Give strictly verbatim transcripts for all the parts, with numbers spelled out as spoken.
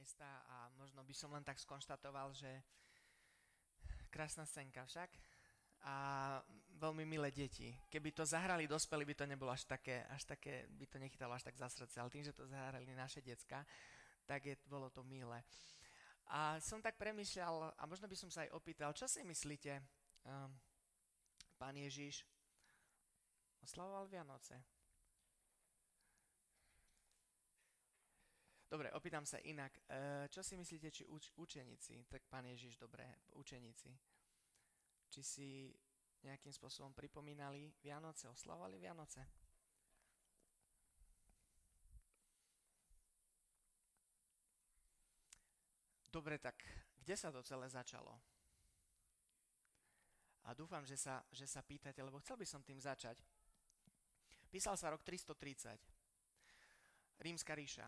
miesta a možno by som len tak skonštatoval, že krásna scénka však a veľmi milé deti. Keby to zahrali dospelí, by to nebolo až také, až také, by to nechytalo až tak za srdce, ale tým, že to zahrali naše decka, tak je, bolo to milé. A som tak premýšľal, a možno by som sa aj opýtal, čo si myslíte, um, Pán Ježiš oslavoval Vianoce? Dobre, opýtam sa inak. E, čo si myslíte, či uč- učeníci, tak Pán Ježiš, dobre, učeníci, či si nejakým spôsobom pripomínali Vianoce, oslavovali Vianoce? Dobre, tak kde sa to celé začalo? A dúfam, že sa, že sa pýtate, lebo chcel by som tým začať. Písal sa rok tristotridsať. Rímska ríša.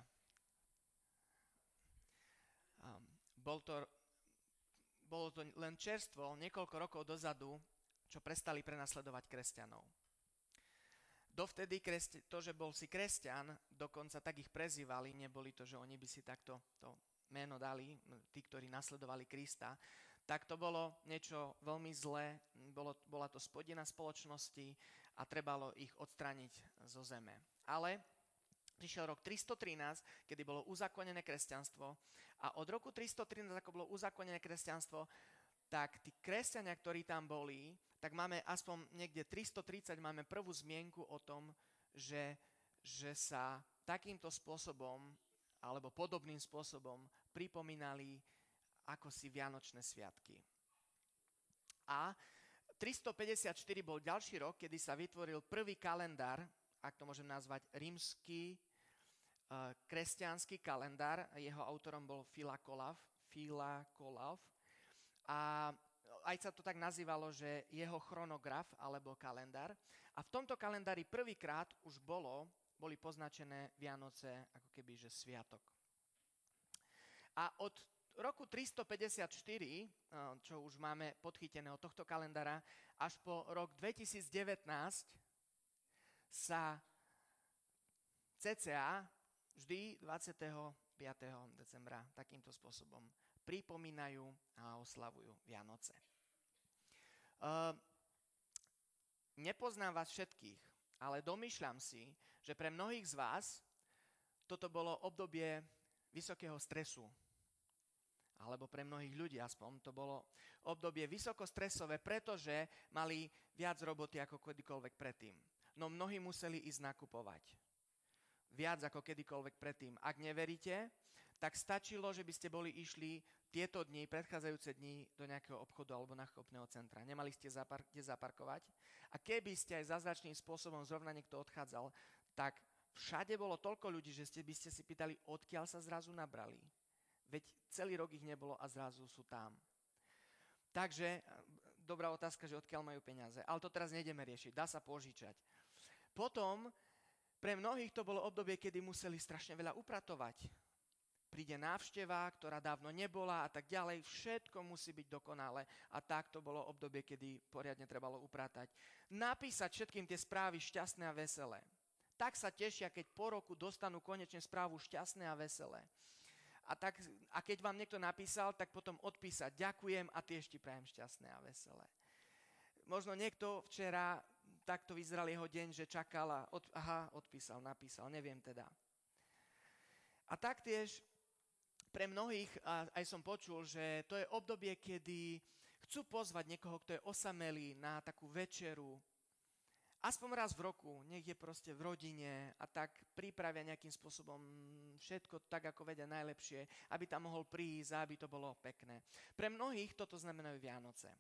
Um, bol to, bolo to len čerstvo niekoľko rokov dozadu, čo prestali prenasledovať kresťanov. Dovtedy kresť, to, že bol si kresťan, dokonca tak ich prezývali, neboli to, že oni by si takto to meno dali, tí, ktorí nasledovali Krista, tak to bolo niečo veľmi zlé, bolo, bola to spodina spoločnosti a trebalo ich odstrániť zo zeme. Ale prišiel rok tristotrinásť, kedy bolo uzákonené kresťanstvo a od roku tristotrinásť, ako bolo uzákonené kresťanstvo, tak tí kresťania, ktorí tam boli, tak máme aspoň niekde tristotridsať, máme prvú zmienku o tom, že, že sa takýmto spôsobom alebo podobným spôsobom pripomínali ako si Vianočné sviatky. A tristopäťdesiatštyri bol ďalší rok, kedy sa vytvoril prvý kalendár, ak to môžem nazvať rímsky kresťanský kalendár, jeho autorom bol Filakolav, Filakolav a aj sa to tak nazývalo, že jeho chronograf alebo kalendár. A v tomto kalendári prvýkrát už bolo, boli poznačené Vianoce ako keby, že sviatok. A od roku tristopäťdesiatštyri, čo už máme podchytené od tohto kalendára, až po rok dvetisícdevätnásť sa cca vždy dvadsiateho piateho decembra takýmto spôsobom pripomínajú a oslavujú Vianoce. Uh, nepoznám vás všetkých, ale domýšľam si, že pre mnohých z vás toto bolo obdobie vysokého stresu. Alebo pre mnohých ľudí aspoň to bolo obdobie vysokostresové, pretože mali viac roboty ako kedykoľvek predtým. No mnohí museli ísť nakupovať. Viac ako kedykoľvek predtým. Ak neveríte, tak stačilo, že by ste boli išli tieto dni, predchádzajúce dni do nejakého obchodu alebo nákupného centra. Nemali ste zapar- kde zaparkovať. A keby ste aj zázračným spôsobom zrovna niekto odchádzal, tak všade bolo toľko ľudí, že ste by ste si pýtali, odkiaľ sa zrazu nabrali. Veď celý rok ich nebolo a zrazu sú tam. Takže, dobrá otázka, že odkiaľ majú peniaze. Ale to teraz nejdeme riešiť, dá sa požičať. Potom, pre mnohých to bolo obdobie, kedy museli strašne veľa upratovať. Príde návšteva, ktorá dávno nebola a tak ďalej. Všetko musí byť dokonalé. A tak to bolo obdobie, kedy poriadne trebalo upratať. Napísať všetkým tie správy šťastné a veselé. Tak sa tešia, keď po roku dostanú konečne správu šťastné a veselé. A, tak, a keď vám niekto napísal, tak potom odpísať ďakujem a tiež ti prajem šťastné a veselé. Možno niekto včera takto vyzeral jeho deň, že čakal a od, aha, odpísal, napísal, neviem teda. A taktiež pre mnohých, a aj som počul, že to je obdobie, kedy chcú pozvať niekoho, kto je osamelý na takú večeru. Aspoň raz v roku, nech je proste v rodine a tak pripravia nejakým spôsobom všetko tak, ako vedia najlepšie, aby tam mohol prísť a aby to bolo pekné. Pre mnohých toto znamenajú Vianoce.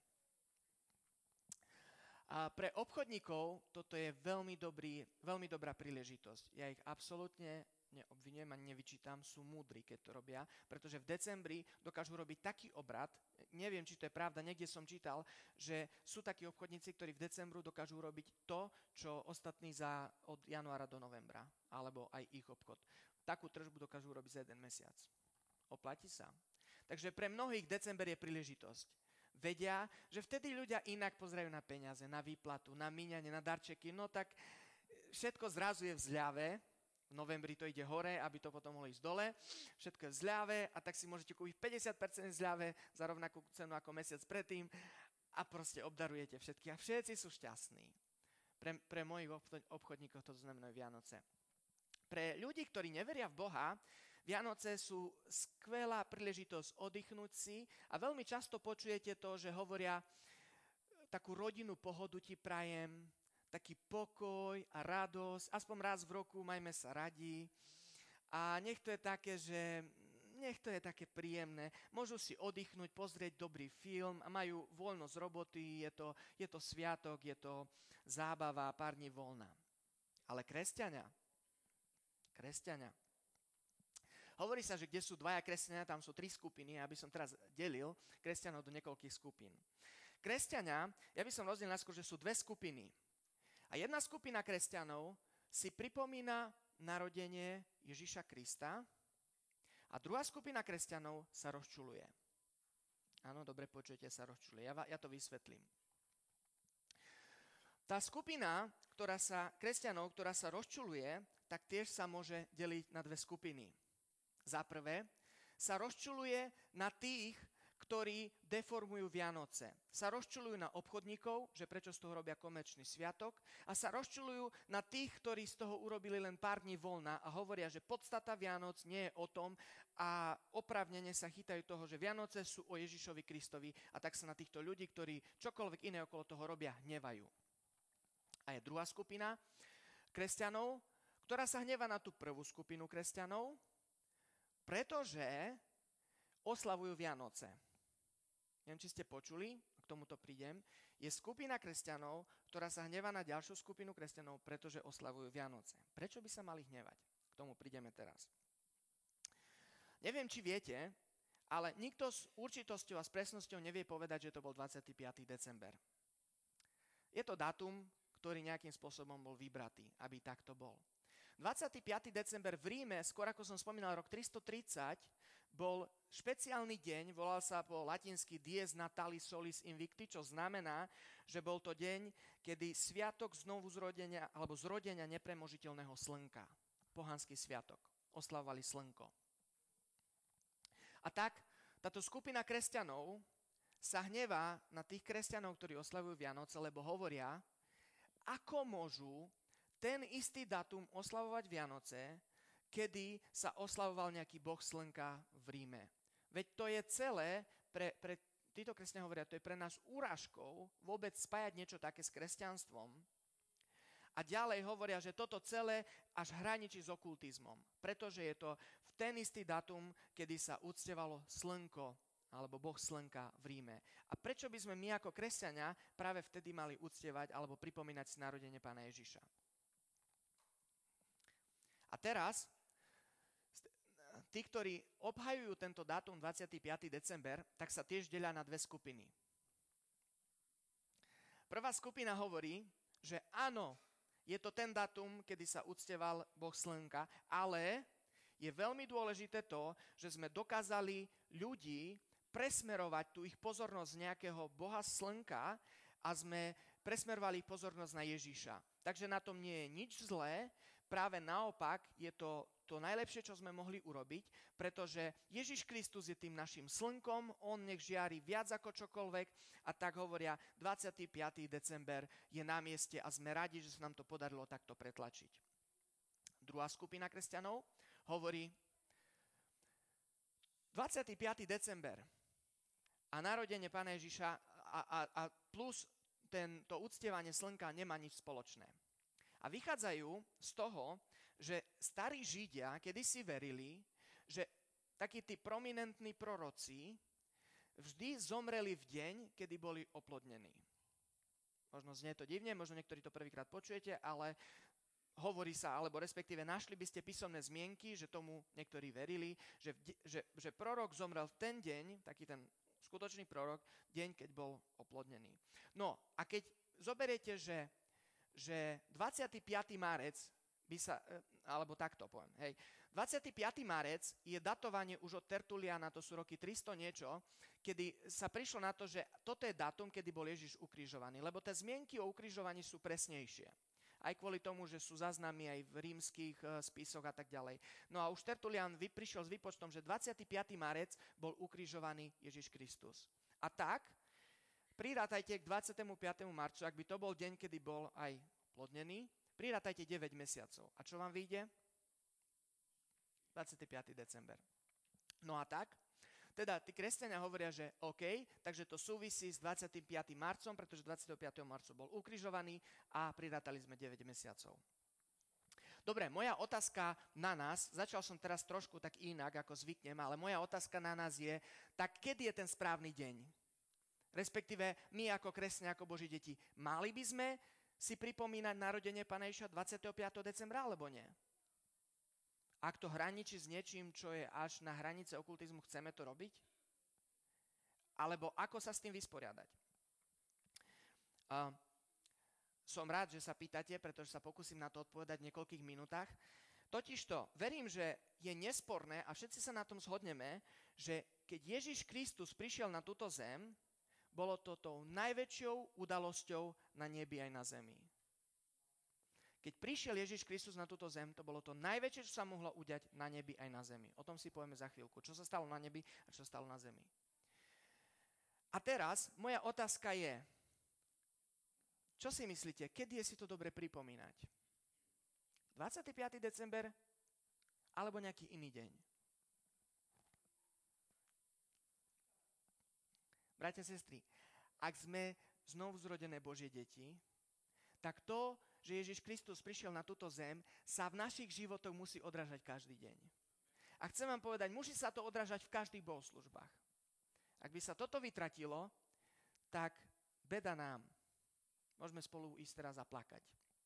A pre obchodníkov toto je veľmi, dobrý, veľmi dobrá príležitosť. Ja ich absolútne neobvinujem a nevyčítam, sú múdri, keď to robia, pretože v decembri dokážu robiť taký obrad, neviem, či to je pravda, niekde som čítal, že sú takí obchodníci, ktorí v decembru dokážu robiť to, čo ostatní za od januára do novembra, alebo aj ich obchod. Takú tržbu dokážu robiť za jeden mesiac. Oplatí sa. Takže pre mnohých december je príležitosť. Vedia, že vtedy ľudia inak pozerajú na peniaze, na výplatu, na míňanie, na darčeky, no tak všetko zrazu je v zľave v novembri to ide hore, aby to potom mohlo ísť dole. Všetko je v zľave a tak si môžete kúpiť päťdesiat percent zľave za rovnakú cenu ako mesiac predtým a proste obdarujete všetkých a všetci sú šťastní. Pre, pre mojich obchodníkov to znamená Vianoce. Pre ľudí, ktorí neveria v Boha, Vianoce sú skvelá príležitosť oddychnúť si a veľmi často počujete to, že hovoria takú rodinnú pohodu ti prajem, taký pokoj a radosť, aspoň raz v roku majme sa radi a nech to je také, že nech to je také príjemné. Môžu si oddychnúť, pozrieť dobrý film a majú voľnosť roboty, je to, je to sviatok, je to zábava, pár dní voľna. Ale kresťania, kresťania, hovorí sa, že kde sú dvaja kresťania, tam sú tri skupiny, aby som teraz delil kresťanov do niekoľkých skupín. Kresťania, ja by som rozdelil najskôr, že sú dve skupiny. A jedna skupina kresťanov si pripomína narodenie Ježiša Krista a druhá skupina kresťanov sa rozčuľuje. Áno, dobre počujete, sa rozčuľuje. Ja, ja to vysvetlím. Tá skupina, ktorá sa, kresťanov, ktorá sa rozčuľuje, tak tiež sa môže deliť na dve skupiny. Za prvé, sa rozčuľuje na tých, ktorí deformujú Vianoce. Sa rozčuľujú na obchodníkov, že prečo z toho robia komerčný sviatok a sa rozčuľujú na tých, ktorí z toho urobili len pár dní voľna a hovoria, že podstata Vianoc nie je o tom a oprávnene sa chytajú toho, že Vianoce sú o Ježišovi Kristovi a tak sa na týchto ľudí, ktorí čokoľvek iné okolo toho robia, hnevajú. A je druhá skupina kresťanov, ktorá sa hnevá na tú prvú skupinu kresťanov, pretože oslavujú Vianoce. Neviem, či ste počuli, k tomuto prídem, je skupina kresťanov, ktorá sa hnevá na ďalšiu skupinu kresťanov, pretože oslavujú Vianoce. Prečo by sa mali hnevať? K tomu prídeme teraz. Neviem, či viete, ale nikto s určitosťou a s presnosťou nevie povedať, že to bol dvadsiateho piateho december. Je to dátum, ktorý nejakým spôsobom bol vybratý, aby takto bol. dvadsiateho piateho december v Ríme, skôr ako som spomínal, rok tristotridsať, bol špeciálny deň, volal sa po latinsky Dies Natalis Solis Invicti, čo znamená, že bol to deň, kedy sviatok znovu zrodenia, alebo zrodenia nepremožiteľného slnka, pohanský sviatok, oslavovali slnko. A tak táto skupina kresťanov sa hnevá na tých kresťanov, ktorí oslavujú Vianoce, lebo hovoria, ako môžu ten istý datum oslavovať Vianoce, kedy sa oslavoval nejaký boh slnka v Ríme. Veď to je celé, pre, pre títo kresťania hovoria, to je pre nás úražkou vôbec spájať niečo také s kresťanstvom. A ďalej hovoria, že toto celé až hraničí s okultizmom, pretože je to v ten istý datum, kedy sa uctievalo slnko, alebo boh slnka v Ríme. A prečo by sme my ako kresťania práve vtedy mali uctievať alebo pripomínať si narodenie Pána Ježiša? A teraz, tí, ktorí obhajujú tento dátum dvadsiateho piateho december, tak sa tiež delia na dve skupiny. Prvá skupina hovorí, že áno, je to ten dátum, kedy sa uctieval boh slnka, ale je veľmi dôležité to, že sme dokázali ľudí presmerovať tú ich pozornosť z nejakého boha slnka a sme presmerovali ich pozornosť na Ježiša. Takže na tom nie je nič zlé, práve naopak je to to najlepšie, čo sme mohli urobiť, pretože Ježiš Kristus je tým našim slnkom, on nech žiari viac ako čokoľvek a tak hovoria, dvadsiateho piateho december je na mieste a sme radi, že sa nám to podarilo takto pretlačiť. Druhá skupina kresťanov hovorí, dvadsiateho piateho december a narodenie Pána Ježiša a, a, a plus ten, to uctievanie slnka nemá nič spoločné. A vychádzajú z toho, že starí Židia kedysi verili, že takí tí prominentní proroci vždy zomreli v deň, kedy boli oplodnení. Možno znie to divne, možno niektorí to prvýkrát počujete, ale hovorí sa, alebo respektíve našli by ste písomné zmienky, že tomu niektorí verili, že, že, že prorok zomrel v ten deň, taký ten skutočný prorok, deň, keď bol oplodnený. No a keď zoberiete, že že dvadsiateho piateho marec by sa, alebo takto poviem, hej, dvadsiateho piateho marec je datovanie už od Tertuliana, to sú roky tristo niečo, kedy sa prišlo na to, že toto je datum, kedy bol Ježiš ukrižovaný, lebo tie zmienky o ukrižovaní sú presnejšie. aj kvôli tomu, že sú záznamy aj v rímskych spisoch a tak ďalej. No a už Tertulian prišiel s výpočtom, že dvadsiateho piateho marec bol ukrižovaný Ježiš Kristus. A tak, prirátajte k dvadsiatemu piatemu marcu, ak by to bol deň, kedy bol aj plodnený, prirátajte deväť mesiacov. A čo vám vyjde? dvadsiateho piateho december. No a tak, teda tí kresťania hovoria, že OK, takže to súvisí s dvadsiatym piatym marcom, pretože dvadsiateho piateho marca bol ukrižovaný a prirátali sme deväť mesiacov. Dobre, moja otázka na nás, začal som teraz trošku tak inak, ako zvyknem, ale moja otázka na nás je, tak kedy je ten správny deň? Respektíve my ako kresťania, ako Boží deti, mali by sme si pripomínať narodenie Pána Ježiša dvadsiateho piateho decembra, alebo nie? Ak to hraničí s niečím, čo je až na hranice okultizmu, chceme to robiť? Alebo ako sa s tým vysporiadať? Uh, som rád, že sa pýtate, pretože sa pokúsim na to odpovedať v niekoľkých minútach. Totižto, verím, že je nesporné a všetci sa na tom zhodneme, že keď Ježiš Kristus prišiel na túto zem, bolo to tou najväčšou udalosťou na nebi aj na zemi. Keď prišiel Ježiš Kristus na túto zem, to bolo to najväčšie, čo sa mohlo udiať na nebi aj na zemi. O tom si povieme za chvíľku. Čo sa stalo na nebi a čo sa stalo na zemi. A teraz moja otázka je, čo si myslíte, kedy je si to dobre pripomínať? dvadsiateho piateho december alebo nejaký iný deň? Bratia, sestry, ak sme znovu zrodené Božie deti, tak to, že Ježiš Kristus prišiel na túto zem, sa v našich životoch musí odrážať každý deň. A chcem vám povedať, musí sa to odrážať v každých bohoslužbách. Ak by sa toto vytratilo, tak beda nám. Môžeme spolu ísť teraz zaplakať.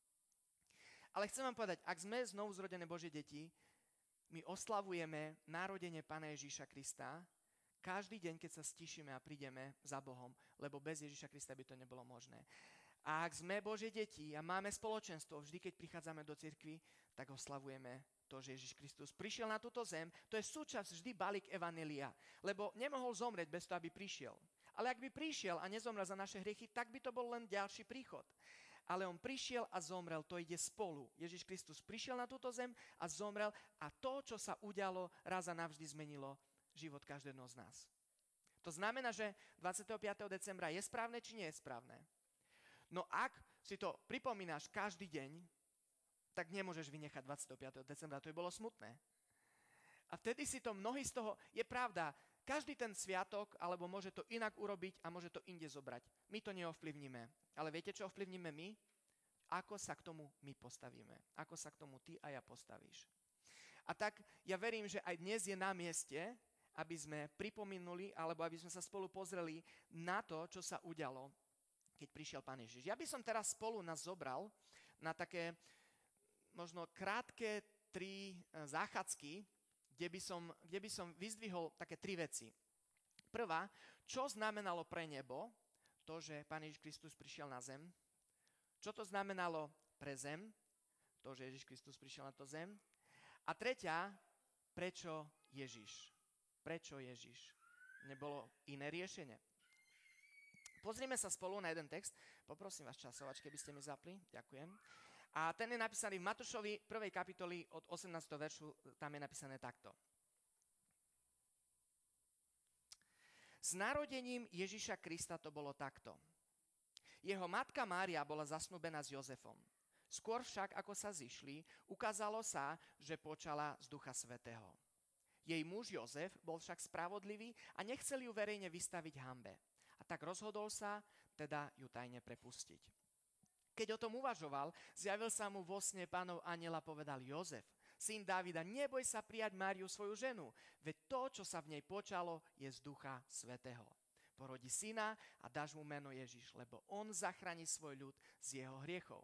Ale chcem vám povedať, ak sme znovu zrodené Božie deti, my oslavujeme narodenie Pána Ježiša Krista každý deň, keď sa stišíme a prídeme za Bohom, lebo bez Ježiša Krista by to nebolo možné. A ak sme Božie deti a máme spoločenstvo, vždy, keď prichádzame do cirkvi, tak oslavujeme to, že Ježiš Kristus prišiel na túto zem. To je súčasť vždy balík evanjelia, lebo nemohol zomrieť bez toho, aby prišiel. Ale ak by prišiel a nezomrel za naše hriechy, tak by to bol len ďalší príchod. Ale on prišiel a zomrel, to ide spolu. Ježiš Kristus prišiel na túto zem a zomrel a to, čo sa udialo, raz a navždy zmenilo život každého z nás. To znamená, že dvadsiateho piateho decembra je správne, či nie je správne? No ak si to pripomínaš každý deň, tak nemôžeš vynechať dvadsiateho piateho decembra, to by bolo smutné. A vtedy si to mnohí z toho, je pravda, každý ten sviatok, alebo môže to inak urobiť a môže to inde zobrať. My to neovplyvníme. Ale viete, čo ovplyvníme my? Ako sa k tomu my postavíme. Ako sa k tomu ty a ja postavíš. A tak ja verím, že aj dnes je na mieste, aby sme pripomenuli, alebo aby sme sa spolu pozreli na to, čo sa udialo, keď prišiel Pán Ježiš. Ja by som teraz spolu nás zobral na také možno krátke tri záchádzky, kde by som, kde by som vyzdvihol také tri veci. Prvá, čo znamenalo pre nebo to, že Pán Ježiš Kristus prišiel na zem? Čo to znamenalo pre zem? To, že Ježiš Kristus prišiel na to zem. A tretia, prečo Ježiš? Prečo Ježiš? Nebolo iné riešenie. Pozrime sa spolu na jeden text. Poprosím vás časovač, keby ste mi zapli. Ďakujem. A ten je napísaný v Matúšovi prvej kapitoli od osemnásteho veršu. Tam je napísané takto. S narodením Ježiša Krista to bolo takto. Jeho matka Mária bola zasnúbená s Jozefom. Skôr však, ako sa zišli, ukázalo sa, že počala z Ducha Svätého. Jej muž Jozef bol však spravodlivý a nechcel ju verejne vystaviť hanbe. A tak rozhodol sa, teda ju tajne prepustiť. Keď o tom uvažoval, zjavil sa mu vo sne Pánov anjel a povedal: Jozef, syn Dávida, neboj sa prijať Máriu svoju ženu, veď to, čo sa v nej počalo, je z Ducha Svätého. Porodí syna a dáš mu meno Ježiš, lebo on zachráni svoj ľud z jeho hriechov.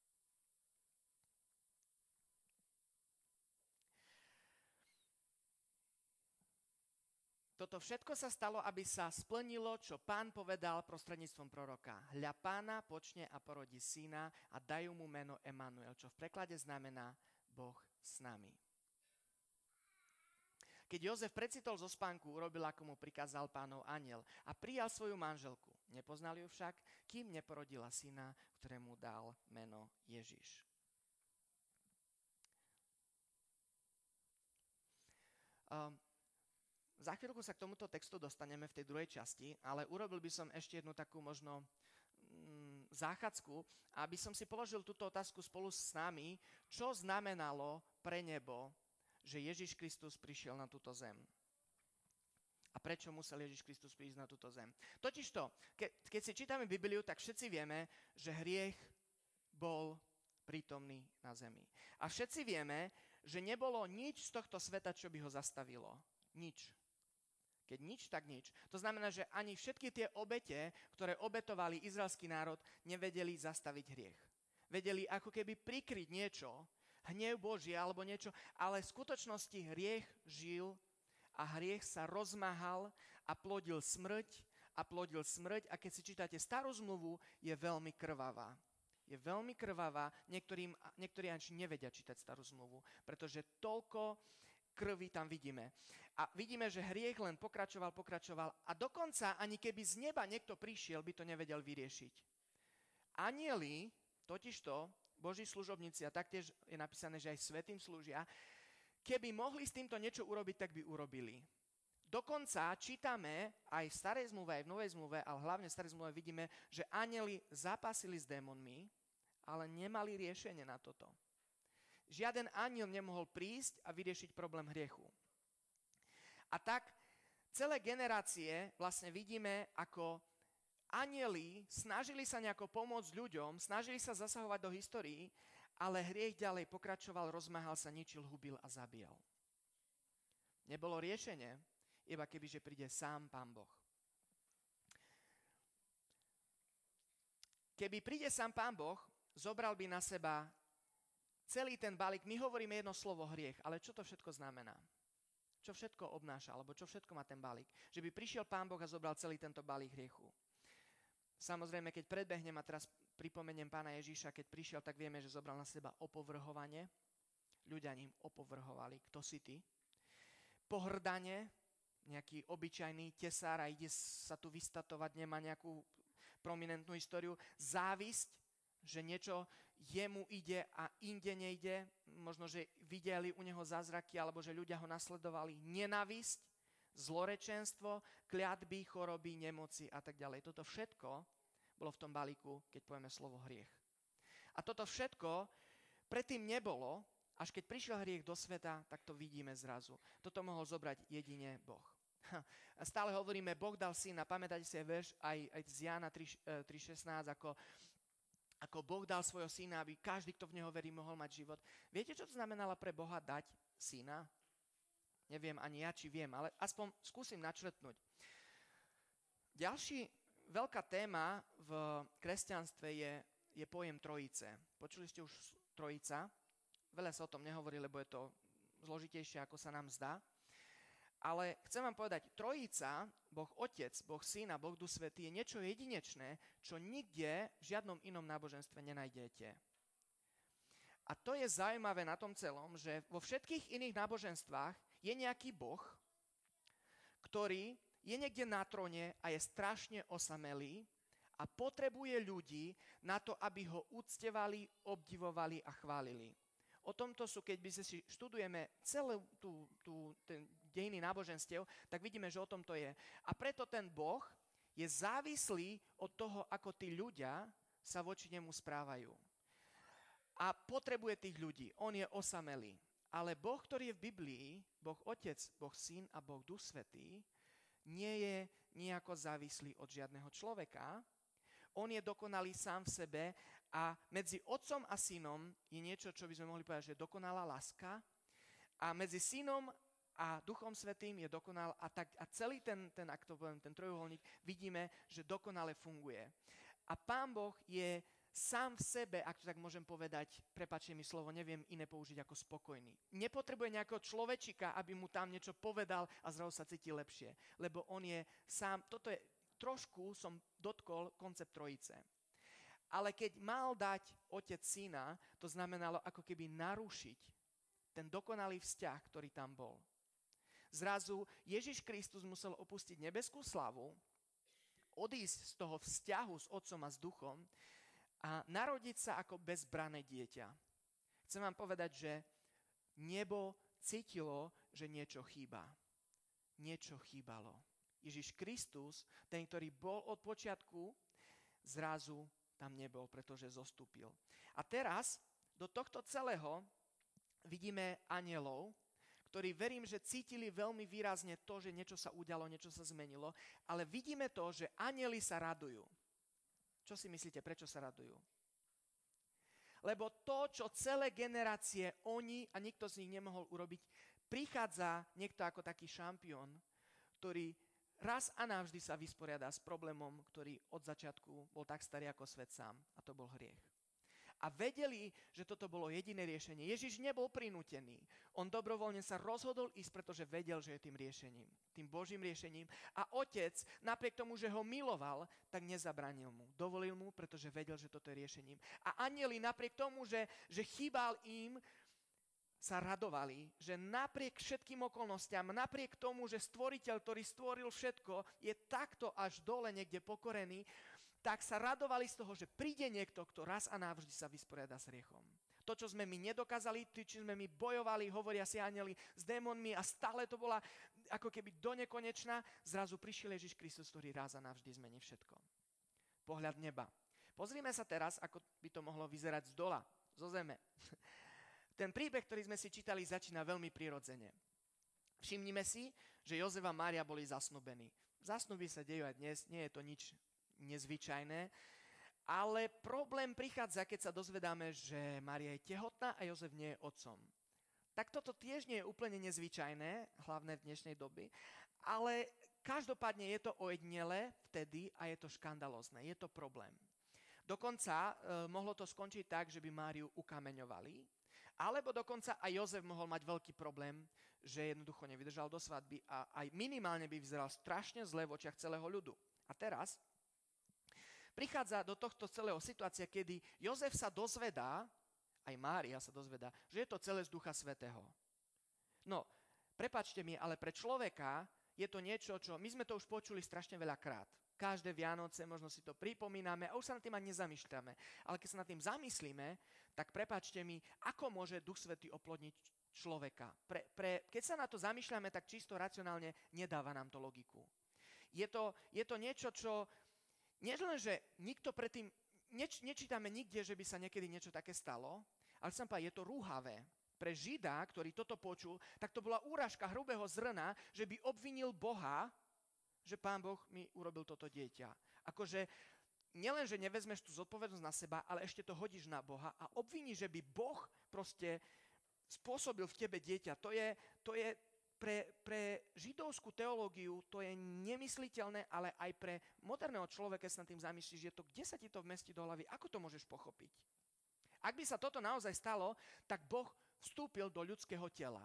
Toto všetko sa stalo, aby sa splnilo, čo Pán povedal prostredníctvom proroka. Hľa, Pána počne a porodí syna a dajú mu meno Emanuel, čo v preklade znamená Boh s nami. Keď Jozef precitol zo spánku, urobil, ako mu prikázal Pánov anjel a prijal svoju manželku. Nepoznal ju však, kým neporodila syna, ktorému dal meno Ježiš. Um, za chvíľku sa k tomuto textu dostaneme v tej druhej časti, ale urobil by som ešte jednu takú možno mm, záchádzku, aby som si položil túto otázku spolu s nami, čo znamenalo pre nebo, že Ježiš Kristus prišiel na túto zem. A prečo musel Ježiš Kristus prísť na túto zem? Totižto, ke, keď si čítame Bibliu, tak všetci vieme, že hriech bol prítomný na zemi. A všetci vieme, že nebolo nič z tohto sveta, čo by ho zastavilo. Nič. Keď nič, tak nič. To znamená, že ani všetky tie obete, ktoré obetovali izraelský národ, nevedeli zastaviť hriech. Vedeli ako keby prikryť niečo, hnev Boží alebo niečo, ale v skutočnosti hriech žil a hriech sa rozmáhal a plodil smrť a plodil smrť. A keď si čítate starú zmluvu, je veľmi krvavá. Je veľmi krvavá, niektorým, niektorí ani nevedia čítať starú zmluvu, pretože toľko krvi tam vidíme. A vidíme, že hriech len pokračoval, pokračoval a dokonca ani keby z neba niekto prišiel, by to nevedel vyriešiť. Anjeli, totižto, Boží služobníci, a taktiež je napísané, že aj svätým slúžia, keby mohli s týmto niečo urobiť, tak by urobili. Dokonca čítame aj v starej zmluve, aj v novej zmluve, ale hlavne v starej zmluve vidíme, že anjeli zápasili s démonmi, ale nemali riešenie na toto. Žiaden anjel nemohol prísť a vyriešiť problém hriechu. A tak celé generácie vlastne vidíme, ako anjeli snažili sa nejako pomôcť ľuďom, snažili sa zasahovať do histórií, ale hriech ďalej pokračoval, rozmáhal sa, ničil, hubil a zabíjal. Nebolo riešenie, iba kebyže príde sám Pán Boh. Keby príde sám Pán Boh, zobral by na seba celý ten balík. My hovoríme jedno slovo hriech, ale čo to všetko znamená? Čo všetko obnáša, alebo čo všetko má ten balík? Že by prišiel Pán Boh a zobral celý tento balík hriechu. Samozrejme, keď predbehnem a teraz pripomeniem Pána Ježíša, keď prišiel, tak vieme, že zobral na seba opovrhovanie. Ľudia ním opovrhovali. Kto si ty? Pohrdanie, nejaký obyčajný tesár a ide sa tu vystatovať, nemá nejakú prominentnú históriu. Závisť, že niečo jemu ide a inde nejde, možno, že videli u neho zázraky, alebo že ľudia ho nasledovali. Nenávisť, zlorečenstvo, kľatby, choroby, nemoci a tak ďalej. Toto všetko bolo v tom balíku, keď povieme slovo hriech. A toto všetko predtým nebolo, až keď prišiel hriech do sveta, tak to vidíme zrazu. Toto mohol zobrať jedine Boh. A stále hovoríme, Boh dal syna. Pamätáte si aj verš aj, aj z Jána tri šestnásť, ako Ako Boh dal svojho syna, aby každý, kto v neho verí, mohol mať život. Viete, čo to znamenalo pre Boha dať syna? Neviem ani ja, či viem, ale aspoň skúsim načrtnúť. Ďalší veľká téma v kresťanstve je, je pojem trojice. Počuli ste už trojica? Veľa sa o tom nehovorí, lebo je to zložitejšie, ako sa nám zdá. Ale chcem vám povedať, trojica, Boh Otec, Boh Syn a Boh Duch Svätý je niečo jedinečné, čo nikde v žiadnom inom náboženstve nenájdete. A to je zaujímavé na tom celom, že vo všetkých iných náboženstvách je nejaký Boh, ktorý je niekde na tróne a je strašne osamelý a potrebuje ľudí na to, aby ho uctievali, obdivovali a chválili. O tomto sú, keď by si študujeme celú tú, tú, ten dejiny náboženstiev, tak vidíme, že o tomto je. A preto ten Boh je závislý od toho, ako tí ľudia sa voči nemu správajú. A potrebuje tých ľudí. On je osamelý. Ale Boh, ktorý je v Biblii, Boh Otec, Boh Syn a Boh Duch Svätý, nie je nejako závislý od žiadneho človeka. On je dokonalý sám v sebe a medzi Otcom a Synom je niečo, čo by sme mohli povedať, že je dokonalá láska a medzi Synom a Duchom Svätým je dokonal a, tak, a celý ten, ten, ak to poviem, ten trojuholník vidíme, že dokonale funguje. A Pán Boh je sám v sebe, ak to tak môžem povedať, prepáčte mi slovo, neviem iné použiť ako spokojný. Nepotrebuje nejakého človečika, aby mu tam niečo povedal a zrazu sa cíti lepšie, lebo on je sám, toto je trošku som dotkol koncept trojice. Ale keď mal dať Otec Syna, to znamenalo ako keby narušiť ten dokonalý vzťah, ktorý tam bol. Zrazu Ježiš Kristus musel opustiť nebeskú slavu, odísť z toho vzťahu s Otcom a s Duchom a narodiť sa ako bezbrané dieťa. Chcem vám povedať, že nebo cítilo, že niečo chýba. Niečo chýbalo. Ježiš Kristus, ten, ktorý bol od počiatku, zrazu tam nebol, pretože zostúpil. A teraz do tohto celého vidíme anjelov, ktorí verím, že cítili veľmi výrazne to, že niečo sa udialo, niečo sa zmenilo, ale vidíme to, že anjeli sa radujú. Čo si myslíte, prečo sa radujú? Lebo to, čo celé generácie oni a nikto z nich nemohol urobiť, prichádza niekto ako taký šampión, ktorý raz a navždy sa vysporiada s problémom, ktorý od začiatku bol tak starý ako svet sám, a to bol hriech. A vedeli, že toto bolo jediné riešenie. Ježiš nebol prinútený. On dobrovoľne sa rozhodol ísť, pretože vedel, že je tým riešením. Tým Božím riešením. A otec, napriek tomu, že ho miloval, tak nezabránil mu. Dovolil mu, pretože vedel, že toto je riešením. A anjeli napriek tomu, že, že chýbal im, sa radovali, že napriek všetkým okolnostiam, napriek tomu, že stvoriteľ, ktorý stvoril všetko, je takto až dole niekde pokorený, tak sa radovali z toho, že príde niekto, kto raz a navždy sa vysporiada s hriechom. To, čo sme my nedokázali, to, čo sme my bojovali, hovoria si anjeli, s démonmi a stále to bola ako keby do nekonečna, zrazu prišiel Ježiš Kristus, ktorý raz a navždy zmení všetko. Pohľad neba. Pozrime sa teraz, ako by to mohlo vyzerať z dola, zo zeme. Ten príbeh, ktorý sme si čítali, začína veľmi prirodzene. Všimnime si, že Jozef a Mária boli zasnúbení. Zasnúby sa dejú aj dnes, nie je to nič nezvyčajné, ale problém prichádza, keď sa dozvedáme, že Mária je tehotná a Jozef nie je otcom. Tak toto tiež nie je úplne nezvyčajné, hlavne v dnešnej doby, ale každopádne je to ojedinelé vtedy a je to škandalózne, je to problém. Dokonca e, mohlo to skončiť tak, že by Máriu ukameňovali, alebo dokonca aj Jozef mohol mať veľký problém, že jednoducho nevydržal do svadby a aj minimálne by vyzeral strašne zle v očiach celého ľudu. A teraz prichádza do tohto celého situácia, kedy Jozef sa dozvedá, aj Mária sa dozvedá, že je to celé z Ducha Svätého. No, prepáčte mi, ale pre človeka je to niečo, čo my sme to už počuli strašne veľakrát. Každé Vianoce možno si to pripomíname a už sa nad tým ani nezamýšľame. Ale keď sa nad tým zamyslíme, tak prepáčte mi, ako môže Duch Svätý oplodniť človeka. Pre, pre, keď sa na to zamýšľame, tak čisto racionálne nedáva nám to logiku. Je to, je to niečo, čo nie len, že nikto predtým, neč, nečítame nikde, že by sa niekedy niečo také stalo, ale som povedal, je to rúhavé. Pre Žida, ktorý toto počul, tak to bola úražka hrubého zrna, že by obvinil Boha, že Pán Boh mi urobil toto dieťa. Akože nielen, že nevezmeš tú zodpovednosť na seba, ale ešte to hodíš na Boha a obviníš, že by Boh proste spôsobil v tebe dieťa. To je, to je pre, pre židovskú teológiu to je nemysliteľné, ale aj pre moderného človeka, keď sa nad tým zamyslíš, že to, kde sa ti to vmestí do hlavy, ako to môžeš pochopiť? Ak by sa toto naozaj stalo, tak Boh vstúpil do ľudského tela.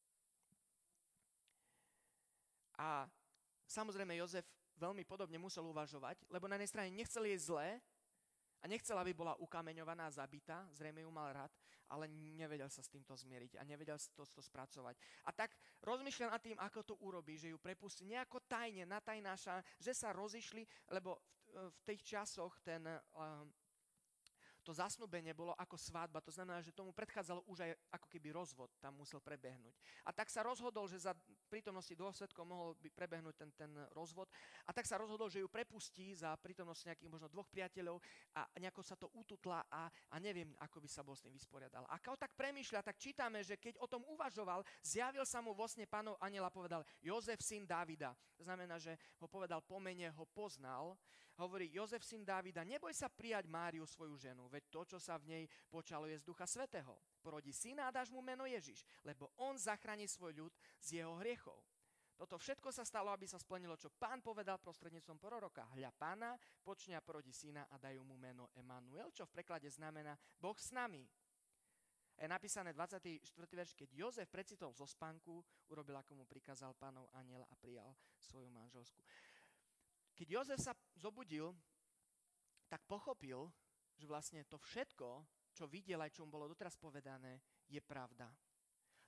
A samozrejme Jozef veľmi podobne musel uvažovať, lebo na jednej strane nechcel jej zlé a nechcel, aby bola ukameňovaná a zabitá, zrejme ju mal rád, ale nevedel sa s týmto zmieriť a nevedel to, to spracovať. A tak rozmýšľal nad tým, ako to urobí, že ju prepustí nejako tajne, natajnáša, že sa rozišli, lebo v, v tých časoch ten... Um, to zasnúbenie bolo ako svadba, to znamená, že tomu predchádzalo už aj ako keby rozvod, tam musel prebehnúť. A tak sa rozhodol, že za prítomnosti dvoch svedkov mohol by prebehnúť ten, ten rozvod a tak sa rozhodol, že ju prepustí za prítomnosti nejakých možno dvoch priateľov a nejako sa to ututla a, a neviem, ako by sa bol s tým vysporiadal. A keď tak premýšľa, tak čítame, že keď o tom uvažoval, zjavil sa mu vo sne Pánov anjel a povedal: Jozef, syn Dávida. To znamená, že ho povedal po mene, ho poznal. Hovorí: Jozef, syn Dávida, neboj sa prijať Máriu, svoju ženu, veď to, čo sa v nej počalo, je z Ducha Svätého. Porodí syna a dáš mu meno Ježiš, lebo on zachráni svoj ľud z jeho hriechov. Toto všetko sa stalo, aby sa splnilo, čo Pán povedal prostredníctvom proroka. Hľa Pána počne a porodí syna a dajú mu meno Emanuel, čo v preklade znamená Boh s nami. Je napísané dvadsiaty štvrtý verš, keď Jozef precitol zo spánku, urobil, ako mu prikázal Pánov anjel a prijal svoju manželsku. Keď Jozef sa zobudil, tak pochopil, že vlastne to všetko, čo videl aj čo mu bolo doteraz povedané, je pravda.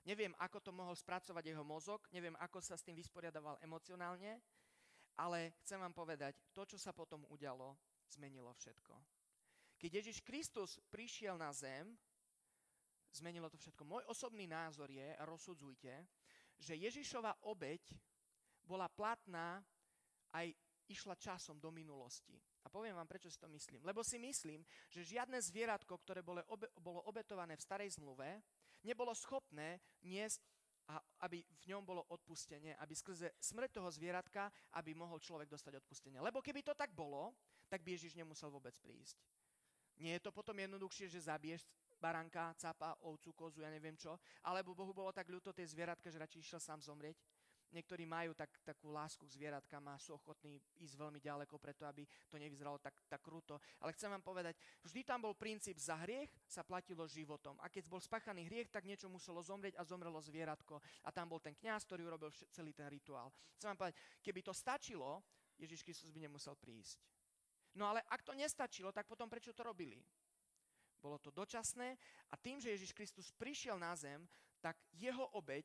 Neviem, ako to mohol spracovať jeho mozog, neviem, ako sa s tým vysporiadaval emocionálne, ale chcem vám povedať, to, čo sa potom udialo, zmenilo všetko. Keď Ježiš Kristus prišiel na zem, zmenilo to všetko. Môj osobný názor je, a rozsudzujte, že Ježišova obeť bola platná aj išla časom do minulosti. A poviem vám, prečo si to myslím. Lebo si myslím, že žiadne zvieratko, ktoré bolo, obe, bolo obetované v starej zmluve, nebolo schopné niesť, a aby v ňom bolo odpustenie, aby skrze smrť toho zvieratka, aby mohol človek dostať odpustenie. Lebo keby to tak bolo, tak by Ježiš nemusel vôbec prísť. Nie je to potom jednoduchšie, že zabiješ baránka, capa, ovcu, kozu, ja neviem čo, alebo Bohu bolo tak ľúto tie zvieratka, že radšej išiel sám zomrieť. Niektorí majú tak, takú lásku k zvieratkám a sú ochotní ísť veľmi ďaleko preto, aby to nevyzeralo tak, tak kruto. Ale chcem vám povedať, vždy tam bol princíp, za hriech sa platilo životom. A keď bol spáchaný hriech, tak niečo muselo zomrieť a zomrelo zvieratko. A tam bol ten kňaz, ktorý urobil celý ten rituál. Chcem vám povedať, keby to stačilo, Ježiš Kristus by nemusel prísť. No ale ak to nestačilo, tak potom prečo to robili? Bolo to dočasné a tým, že Ježiš Kristus prišiel na zem, tak jeho obeť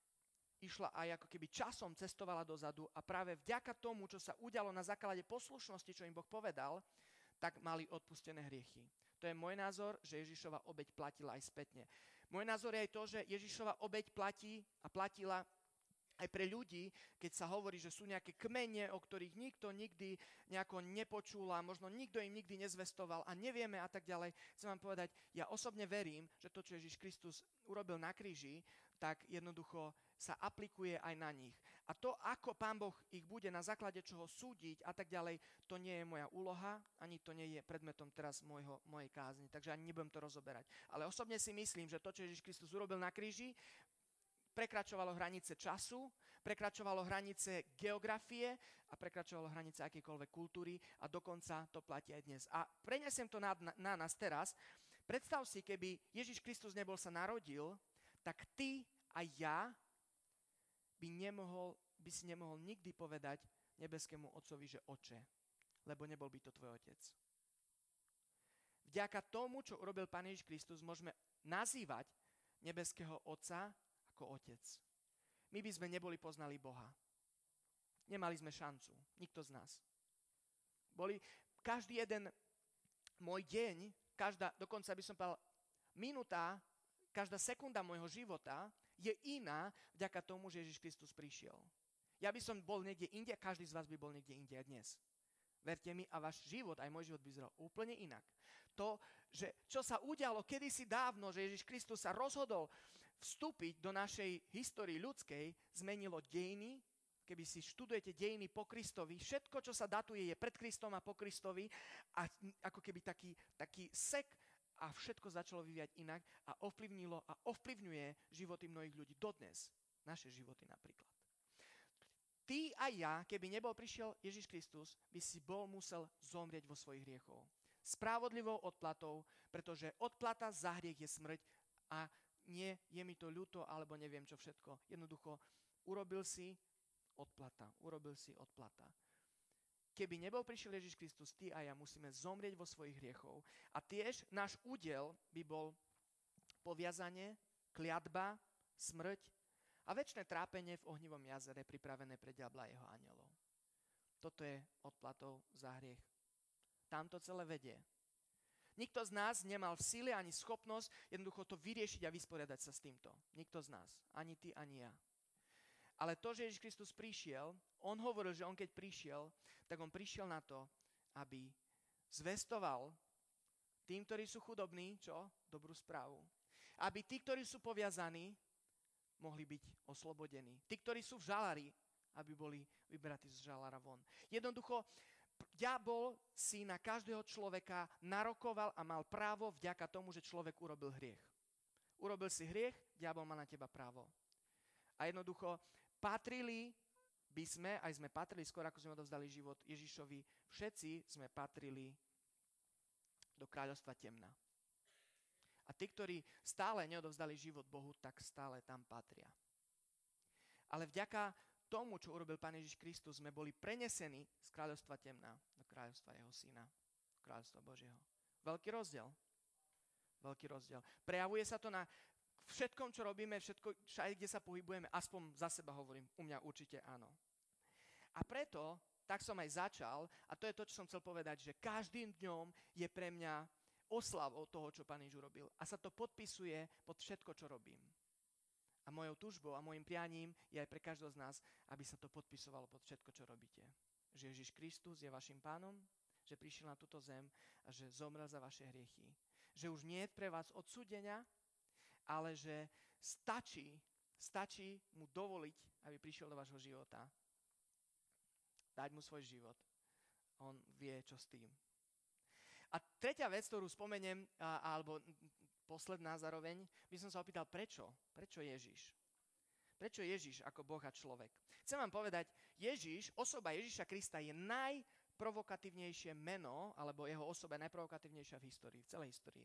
išla aj ako keby časom cestovala dozadu a práve vďaka tomu, čo sa udialo na základe poslušnosti, čo im Boh povedal, tak mali odpustené hriechy. To je môj názor, že Ježišova obeť platila aj spätne. Môj názor je aj to, že Ježišova obeť platí a platila aj pre ľudí, keď sa hovorí, že sú nejaké kmene, o ktorých nikto nikdy nejako nepočul a možno nikto im nikdy nezvestoval a nevieme a tak ďalej. Chcem vám povedať, ja osobne verím, že to, čo Ježiš Kristus urobil na kríži, tak jednoducho sa aplikuje aj na nich. A to, ako Pán Boh ich bude na základe čoho súdiť a tak ďalej, to nie je moja úloha, ani to nie je predmetom teraz môjho, mojej kázne, takže ani nebudem to rozoberať. Ale osobne si myslím, že to, čo Ježiš Kristus urobil na kríži, prekračovalo hranice času, prekračovalo hranice geografie a prekračovalo hranice akejkoľvek kultúry a dokonca to platí aj dnes. A prenesiem to na, na, na nás teraz. Predstav si, keby Ježiš Kristus nebol sa narodil, tak ty a ja by, nemohol, by si nemohol nikdy povedať nebeskému Otcovi, že Oče, lebo nebol by to tvoj Otec. Vďaka tomu, čo urobil Pán Ježiš Kristus, môžeme nazývať nebeského Otca ako Otec. My by sme neboli poznali Boha. Nemali sme šancu. Nikto z nás. Boli každý jeden môj deň, každá, dokonca by som povedal, minúta, každá sekunda môjho života je iná vďaka tomu, že Ježiš Kristus prišiel. Ja by som bol niekde inde, každý z vás by bol niekde inde dnes. Verte mi, a váš život, aj môj život by vyzeral úplne inak. To, že čo sa udialo kedysi dávno, že Ježiš Kristus sa rozhodol vstúpiť do našej histórii ľudskej, zmenilo dejiny. Keby si študujete dejiny po Kristovi, všetko, čo sa datuje, je pred Kristom a po Kristovi a ako keby taký, taký sek a všetko začalo vyvíjať inak a ovplyvnilo a ovplyvňuje životy mnohých ľudí dodnes. Naše životy napríklad. Ty a ja, keby nebol prišiel Ježiš Kristus, by si bol musel zomrieť vo svojich hriechoch. Spravodlivou odplatou, pretože odplata za hriech je smrť a nie je mi to ľúto, alebo neviem čo všetko. Jednoducho, urobil si odplata. Urobil si odplata. Keby nebol prišiel Ježiš Kristus, ty a ja musíme zomrieť vo svojich hriechov. A tiež náš údel by bol poviazanie, kliatba, smrť a večné trápenie v ohnivom jazere pripravené pre diabla a jeho anjelov. Toto je odplatou za hriech. Tam to celé vedie. Nikto z nás nemal v sile ani schopnosť jednoducho to vyriešiť a vysporiadať sa s týmto. Nikto z nás. Ani ty, ani ja. Ale to, že Ježiš Kristus prišiel, on hovoril, že on keď prišiel, tak on prišiel na to, aby zvestoval tým, ktorí sú chudobní, čo? Dobrú správu. Aby tí, ktorí sú poviazaní, mohli byť oslobodení. Tí, ktorí sú v žalári, aby boli vybratí z žalára von. Jednoducho, diabol si na každého človeka narokoval a mal právo vďaka tomu, že človek urobil hriech. Urobil si hriech, diabol má na teba právo. A jednoducho patrili by sme, aj sme patrili, skôr ako sme odovzdali život Ježišovi, všetci sme patrili do kráľovstva temna. A tí, ktorí stále neodovzdali život Bohu, tak stále tam patria. Ale vďaka tomu, čo urobil Pán Ježiš Kristus, sme boli prenesení z kráľovstva temna do kráľovstva jeho syna, do kráľovstva Božieho. Veľký rozdiel. Veľký rozdiel. Prejavuje sa to na všetkom, čo robíme, všetko, všade, kde sa pohybujeme, aspoň za seba hovorím, u mňa určite áno. A preto, tak som aj začal, a to je to, čo som chcel povedať, že každým dňom je pre mňa oslavou toho, čo Pán Ježiš urobil. A sa to podpisuje pod všetko, čo robím. A mojou túžbou a mojim prianím je aj pre každého z nás, aby sa to podpisovalo pod všetko, čo robíte. Že Ježiš Kristus je vašim pánom, že prišiel na túto zem a že zomrel za vaše hriechy. Že už nie je pre vás odsúdenia, ale že stačí, stačí mu dovoliť, aby prišiel do vášho života. Dať mu svoj život. On vie, čo s tým. A tretia vec, ktorú spomeniem, a, alebo posledná zároveň, by som sa opýtal, prečo? Prečo Ježiš? Prečo Ježiš ako Boh a človek? Chcem vám povedať, Ježiš, osoba Ježiša Krista je najprovokatívnejšie meno, alebo jeho osoba je najprovokatívnejšia v histórii, v celej histórii.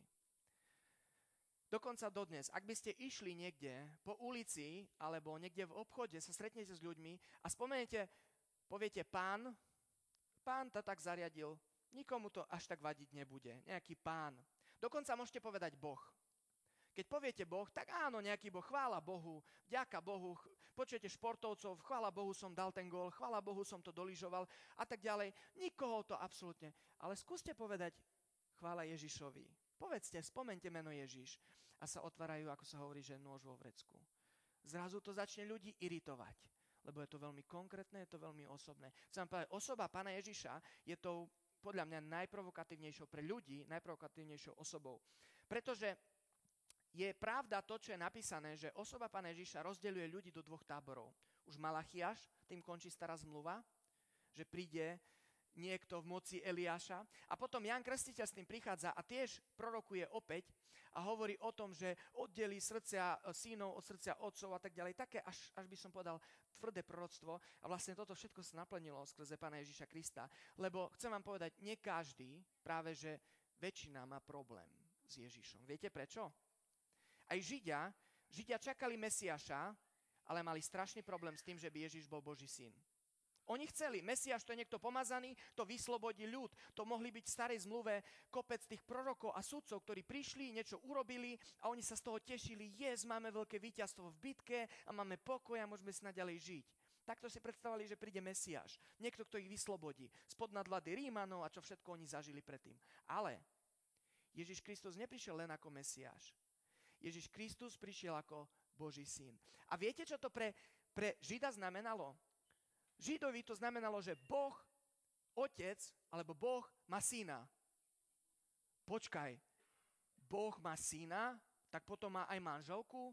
Dokonca dodnes, ak by ste išli niekde po ulici alebo niekde v obchode, sa stretnete s ľuďmi a spomenete, poviete pán, pán to tak zariadil, nikomu to až tak vadiť nebude, nejaký pán. Dokonca môžete povedať Boh. Keď poviete Boh, tak áno, nejaký Boh, chvála Bohu, vďaka Bohu, počujete športovcov, chvála Bohu som dal ten gól, chvála Bohu som to doližoval a tak ďalej. Nikoho to absolútne. Ale skúste povedať chvála Ježišovi. Povedzte, spomente meno Ježiš a sa otvárajú, ako sa hovorí, že nôž vo vrecku. Zrazu to začne ľudí iritovať, lebo je to veľmi konkrétne, je to veľmi osobné. Chcem povedať, osoba Pána Ježiša je tou podľa mňa najprovokatívnejšou pre ľudí, najprovokatívnejšou osobou. Pretože je pravda to, čo je napísané, že osoba Pána Ježiša rozdeľuje ľudí do dvoch táborov. Už Malachiáš, tým končí stará zmluva, že príde niekto v moci Eliáša. A potom Ján Krstiteľ s tým prichádza a tiež prorokuje opäť a hovorí o tom, že oddelí srdcia synov od srdcia otcov a tak ďalej. Také, až, až by som povedal, tvrdé proroctvo. A vlastne toto všetko sa naplnilo skrze Pána Ježiša Krista. Lebo chcem vám povedať, nie každý, práve že väčšina má problém s Ježišom. Viete prečo? Aj Židia, Židia čakali Mesiáša, ale mali strašný problém s tým, že by Ježiš bol Boží syn. Oni chceli, Mesiáš to je niekto pomazaný, to vyslobodí ľud. To mohli byť v starej zmluve kopec tých prorokov a sudcov, ktorí prišli, niečo urobili a oni sa z toho tešili. Yes, máme veľké víťazstvo v bitke a máme pokoj a môžeme si naďalej žiť. Takto si predstavovali, že príde Mesiáš. Niekto, kto ich vyslobodí. Spod nadvlády Rímanov a čo všetko oni zažili predtým. Ale Ježiš Kristus neprišiel len ako Mesiáš. Ježiš Kristus prišiel ako Boží syn. A viete, čo to pre, pre Žida znamenalo? Židovi to znamenalo, že Boh, otec, alebo Boh má syna. Počkaj, Boh má syna, tak potom má aj manželku?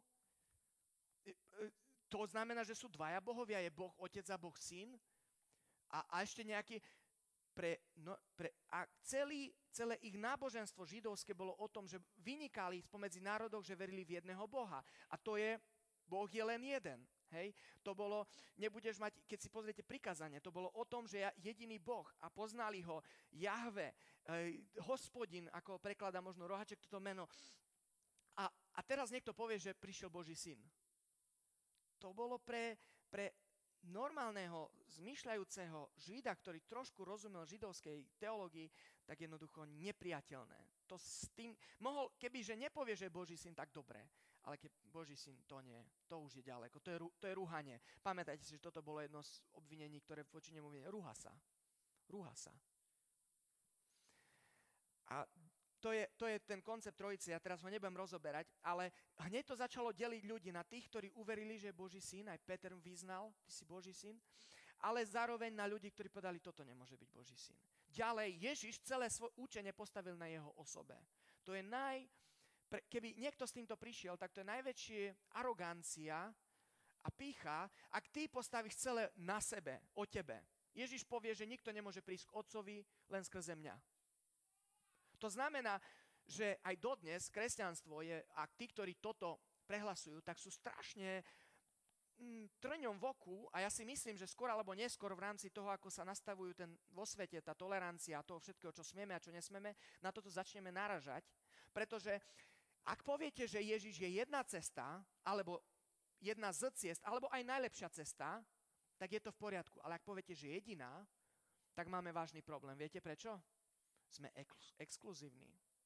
To znamená, že sú dvaja bohovia, je Boh otec a Boh syn? A, a ešte nejaký... Pre, no, pre, a celý, celé ich náboženstvo židovské bolo o tom, že vynikali spomedzi národov, že verili v jedného Boha. A to je, Boh je len jeden. Hej, to bolo, nebudeš mať, keď si pozriete prikázanie, to bolo o tom, že jediný Boh a poznali ho Jahve, eh, Hospodin, ako prekladá možno Rohaček toto meno. A, a teraz niekto povie, že prišiel Boží syn. To bolo pre, pre normálneho, zmyšľajúceho Žida, ktorý trošku rozumel židovskej teológii, tak jednoducho nepriateľné. To s tým, mohol, kebyže nepovie, že je Boží syn, tak dobre. Ale keď Boží syn, to nie. To už je ďaleko. To je, to je rúhanie. Pamätajte si, že toto bolo jedno z obvinení, ktoré voči nemu vinie. Rúha sa. Rúha sa. A to je, to je ten koncept trojice. Ja teraz ho nebudem rozoberať, ale hneď to začalo deliť ľudí na tých, ktorí uverili, že je Boží syn. Aj Peter vyznal, ty si Boží syn. Ale zároveň na ľudí, ktorí povedali, toto nemôže byť Boží syn. Ďalej, Ježiš celé svoje učenie postavil na jeho osobe. To je naj... Keby niekto s týmto prišiel, tak to je najväčšia arogancia a pýcha, ak ty postavíš celé na sebe, o tebe. Ježiš povie, že nikto nemôže prísť k Otcovi len skrze mňa. To znamená, že aj dodnes kresťanstvo je, a tí, ktorí toto prehlasujú, tak sú strašne mm, trňom v oku a ja si myslím, že skôr alebo neskôr v rámci toho, ako sa nastavujú ten, vo svete tá tolerancia a toho všetkého, čo smieme a čo nesmieme, na toto začneme naražať, pretože ak poviete, že Ježiš je jedna cesta, alebo jedna z ciest, alebo aj najlepšia cesta, tak je to v poriadku. Ale ak poviete, že jediná, tak máme vážny problém. Viete prečo? Sme ex- exkluzívni.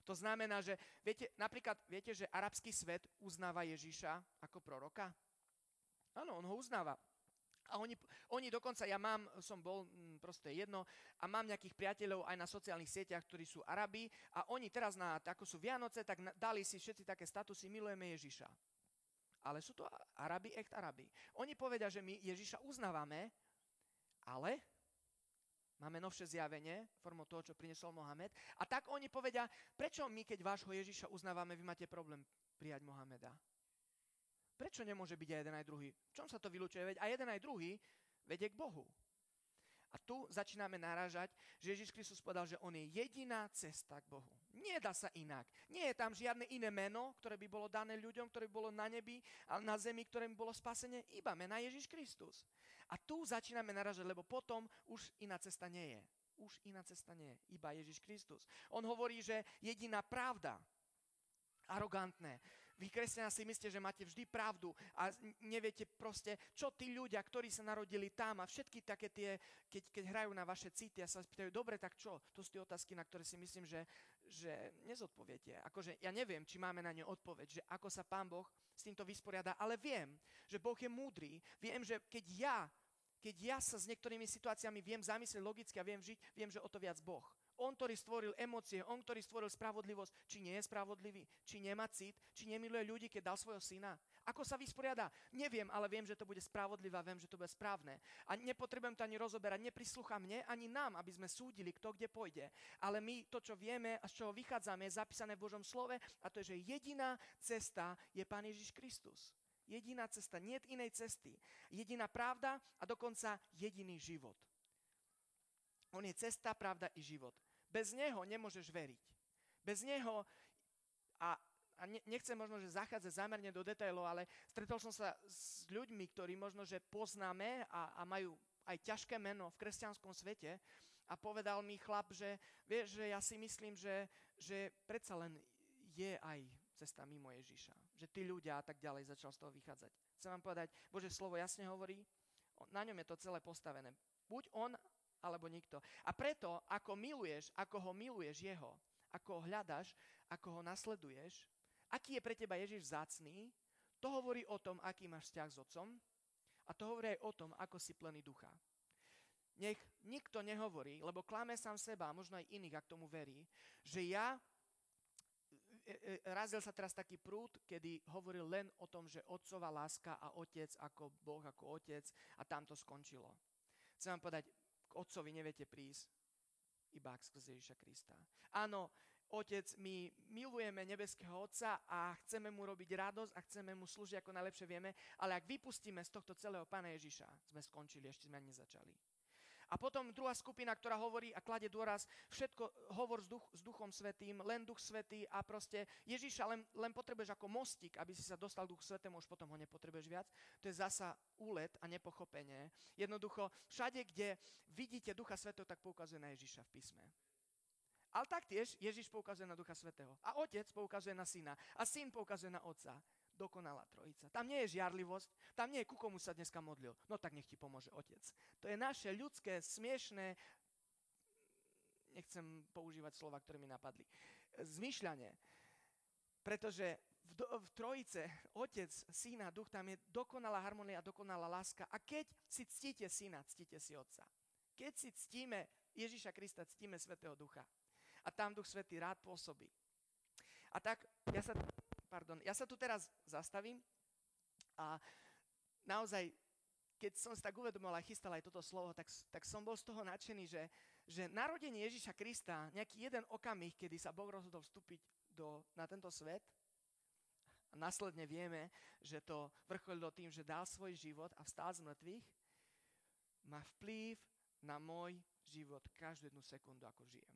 To znamená, že viete, napríklad viete, že arabský svet uznáva Ježiša ako proroka? Áno, on ho uznáva. A oni, oni dokonca, ja mám, som bol, proste jedno, a mám nejakých priateľov aj na sociálnych sieťach, ktorí sú Arabi, a oni teraz, na, ako sú Vianoce, tak na, dali si všetci také statusy, milujeme Ježiša. Ale sú to Arabi, echt Arabi. Oni povedia, že my Ježiša uznávame, ale máme novšie zjavenie, formou toho, čo priniesol Mohamed, a tak oni povedia, prečo my, keď vášho Ježiša uznávame, vy máte problém prijať Mohameda? Prečo nemôže byť aj jeden aj druhý? V čom sa to vylučuje? Veď aj jeden aj druhý vedie k Bohu. A tu začíname narážať, že Ježiš Kristus povedal, že on je jediná cesta k Bohu. Nedá sa inak. Nie je tam žiadne iné meno, ktoré by bolo dané ľuďom, ktoré by bolo na nebi a na zemi, ktoré by bolo spasenie, iba mena Ježiš Kristus. A tu začíname narážať, lebo potom už iná cesta nie je. Už iná cesta nie je, iba Ježiš Kristus. On hovorí, že jediná pravda, arogantné. Vy, kresťania, si myslíte, že máte vždy pravdu a neviete proste, čo tí ľudia, ktorí sa narodili tam a všetky také tie, keď, keď hrajú na vaše city a sa spýtajú, dobre, tak čo? To sú tie otázky, na ktoré si myslím, že, že nezodpoviete. Akože ja neviem, či máme na ne odpoveď, že ako sa Pán Boh s týmto vysporiada, ale viem, že Boh je múdry. Viem, že keď ja, keď ja sa s niektorými situáciami viem zamyslieť logicky a viem žiť, viem, že o to viac Boh. On, ktorý stvoril emócie, on, ktorý stvoril spravodlivosť, či nie je spravodlivý, či nemá cit, či nemiluje ľudí, keď dal svojho syna. Ako sa vysporiada? Neviem, ale viem, že to bude spravodlivé a viem, že to bude správne. A nepotrebujem to ani rozoberať, neprislúcha mne, ani nám, aby sme súdili, kto kde pôjde. Ale my to, čo vieme a z čoho vychádzame, je zapísané v Božom slove a to je, že jediná cesta je Pán Ježiš Kristus. Jediná cesta, nie je inej cesty. Jediná pravda a dokonca jediný život. On je cesta, pravda i život. Bez neho nemôžeš veriť. Bez neho, a, a ne, nechcem možno, že zachádzať zámerne do detailov, ale stretol som sa s ľuďmi, ktorí možno, že poznáme a, a majú aj ťažké meno v kresťanskom svete a povedal mi chlap, že vieš, že ja si myslím, že, že predsa len je aj cesta mimo Ježiša. Že tí ľudia a tak ďalej začal z toho vychádzať. Chcem vám povedať, Božie slovo jasne hovorí, na ňom je to celé postavené. Buď on, alebo nikto. A preto, ako miluješ, ako ho miluješ jeho, ako ho hľadaš, ako ho nasleduješ, aký je pre teba Ježiš vzácný, to hovorí o tom, aký máš vzťah s Otcom a to hovorí aj o tom, ako si plný ducha. Nech nikto nehovorí, lebo klame sám seba, a možno aj iných, ak tomu verí, že ja, razil sa teraz taký prúd, kedy hovoril len o tom, že otcová láska a otec ako Boh, ako otec a tam to skončilo. Chcem vám povedať, k Otcovi neviete prísť iba skrze Ježiša Krista. Áno, Otec, my milujeme nebeského Otca a chceme mu robiť radosť a chceme mu slúžiť ako najlepšie vieme, ale ak vypustíme z tohto celého Pána Ježiša, sme skončili, ešte sme ani nezačali. A potom druhá skupina, ktorá hovorí a kladie dôraz, všetko hovor s, duch, s Duchom Svätým, len Duch Svätý a proste Ježiša len, len potrebuješ ako mostík, aby si sa dostal k Duchu Svätému, už potom ho nepotrebuješ viac. To je zasa úlet a nepochopenie. Jednoducho, všade, kde vidíte Ducha Svätého, tak poukazuje na Ježiša v písme. Ale taktiež Ježiš poukazuje na Ducha Svätého. A Otec poukazuje na Syna. A Syn poukazuje na Otca. Dokonalá trojica. Tam nie je žiarlivosť, tam nie je, ku komu sa dneska modlil. No tak nech ti pomôže Otec. To je naše ľudské, smiešné, nechcem používať slova, ktoré mi napadli, zmýšľanie. Pretože v, do, v trojice, Otec, Syna, Duch, tam je dokonalá harmonia, dokonalá láska. A keď si ctíte Syna, ctíte si Otca. Keď si ctíme Ježiša Krista, ctíme Svätého Ducha. A tam Duch Svätý rád pôsobí. A tak, ja sa... Pardon, ja sa tu teraz zastavím a naozaj, keď som si tak uvedomil a chystal aj toto slovo, tak, tak som bol z toho nadšený, že, že narodenie Ježiša Krista, nejaký jeden okamih, kedy sa Boh rozhodol vstúpiť do, na tento svet, a následne vieme, že to vrcholilo tým, že dal svoj život a vstal z mŕtvych, má vplyv na môj život každú jednu sekundu, ako žijem.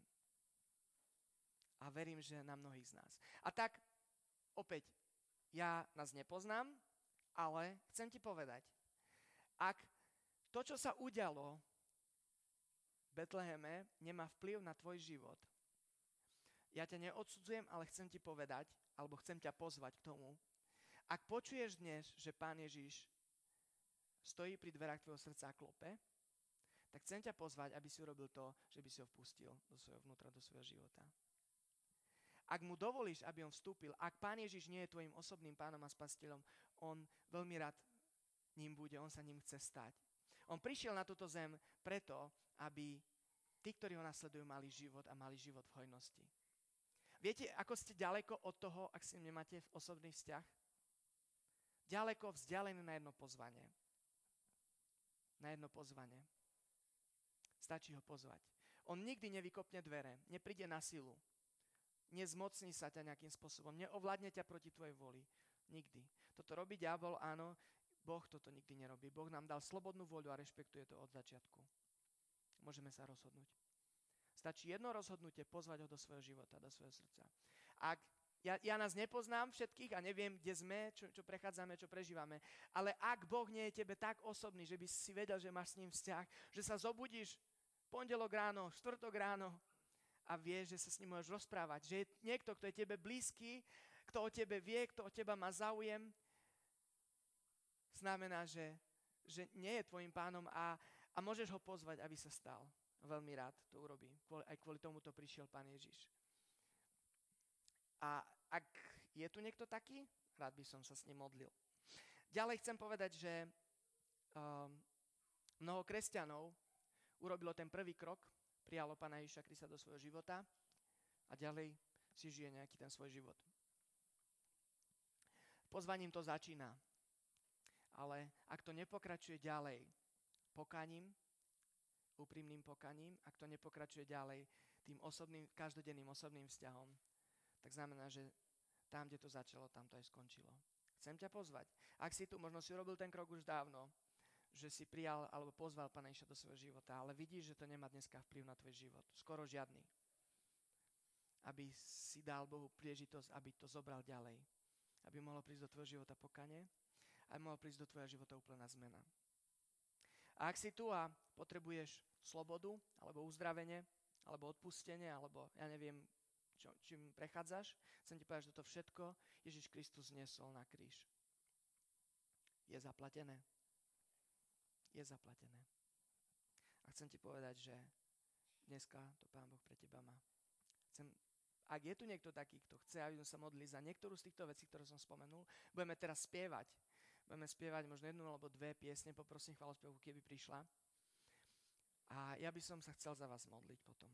A verím, že na mnohých z nás. A tak, opäť, ja nás nepoznám, ale chcem ti povedať, ak to, čo sa udialo v Betleheme, nemá vplyv na tvoj život, ja ťa neodsudzujem, ale chcem ti povedať, alebo chcem ťa pozvať k tomu, ak počuješ dnes, že Pán Ježiš stojí pri dverách tvojho srdca a klope, tak chcem ťa pozvať, aby si urobil to, že by si ho vpustil do svojho vnútra, do svojho života. Ak mu dovolíš, aby on vstúpil, ak Pán Ježiš nie je tvojim osobným pánom a spasiteľom, on veľmi rád ním bude, on sa ním chce stať. On prišiel na túto zem preto, aby tí, ktorí ho nasledujú, mali život a mali život v hojnosti. Viete, ako ste ďaleko od toho, ak si nemáte osobný vzťah? Ďaleko vzdialený na jedno pozvanie. Na jedno pozvanie. Stačí ho pozvať. On nikdy nevykopne dvere, nepríde na silu. Nezmocní sa ťa nejakým spôsobom, neovládne ťa proti tvojej voli. Nikdy. Toto robí diabol, áno, Boh toto nikdy nerobí. Boh nám dal slobodnú voľu a rešpektuje to od začiatku. Môžeme sa rozhodnúť. Stačí jedno rozhodnutie, pozvať ho do svojho života, do svojho srdca. Ak ja, ja nás nepoznám všetkých a neviem, kde sme, čo, čo prechádzame, čo prežívame, ale ak Boh nie je tebe tak osobný, že by si vedel, že máš s ním vzťah, že sa zobudíš pondelok ráno, štvrtok ráno a vieš, že sa s ním môžeš rozprávať, že je niekto, kto je tebe blízky, kto o tebe vie, kto o teba má záujem, znamená, že, že nie je tvojim pánom a, a môžeš ho pozvať, aby sa stal. Veľmi rád to urobí. Aj kvôli tomu to prišiel Pán Ježiš. A ak je tu niekto taký, rád by som sa s ním modlil. Ďalej chcem povedať, že um, mnoho kresťanov urobilo ten prvý krok, prijalo Pána Ježiša Krista do svojho života a ďalej si žije nejaký ten svoj život. Pozvaním to začína. Ale ak to nepokračuje ďalej pokaním, úprimným pokaním, ak to nepokračuje ďalej tým osobným, každodenným osobným vzťahom, tak znamená, že tam, kde to začalo, tam to aj skončilo. Chcem ťa pozvať. Ak si tu, možno si urobil ten krok už dávno, že si prijal alebo pozval Pána Ježiša do svojho života, ale vidíš, že to nemá dneska vplyv na tvoj život. Skoro žiadny. Aby si dal Bohu príležitosť, aby to zobral ďalej. Aby mohlo prísť do tvojho života pokanie, a mohla prísť do tvojho života úplná zmena. A ak si tu a potrebuješ slobodu, alebo uzdravenie, alebo odpustenie, alebo ja neviem, čo, čím prechádzaš, chcem ti povedať, že toto všetko Ježiš Kristus zniesol na kríž. Je zaplatené. Je zaplatené. A chcem ti povedať, že dneska to Pán Boh pre teba má. Chcem Ak je tu niekto taký, kto chce, aby sme sa modlili za niektorú z týchto vecí, ktoré som spomenul, budeme teraz spievať. Budeme spievať možno jednu alebo dve piesne, poprosím chválospevku, keby prišla. A ja by som sa chcel za vás modliť potom.